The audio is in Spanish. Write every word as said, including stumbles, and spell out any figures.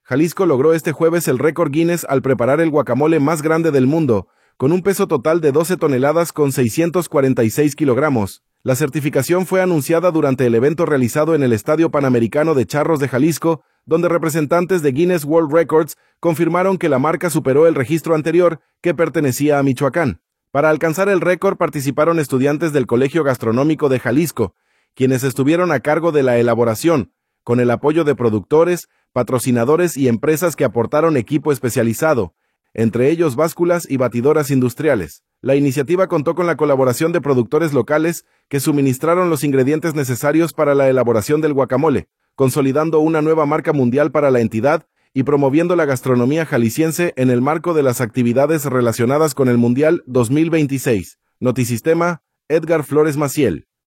Jalisco logró este jueves el récord Guinness al preparar el guacamole más grande del mundo, con un peso total de doce toneladas con seiscientos cuarenta y seis kilogramos. La certificación fue anunciada durante el evento realizado en el Estadio Panamericano de Charros de Jalisco, donde representantes de Guinness World Records confirmaron que la marca superó el registro anterior, que pertenecía a Michoacán. Para alcanzar el récord participaron estudiantes del Colegio Gastronómico de Jalisco, quienes estuvieron a cargo de la elaboración, con el apoyo de productores, patrocinadores y empresas que aportaron equipo especializado, entre ellos básculas y batidoras industriales. La iniciativa contó con la colaboración de productores locales que suministraron los ingredientes necesarios para la elaboración del guacamole, consolidando una nueva marca mundial para la entidad y promoviendo la gastronomía jalisciense en el marco de las actividades relacionadas con el Mundial dos mil veintiséis. Notisistema, Edgar Flores Maciel.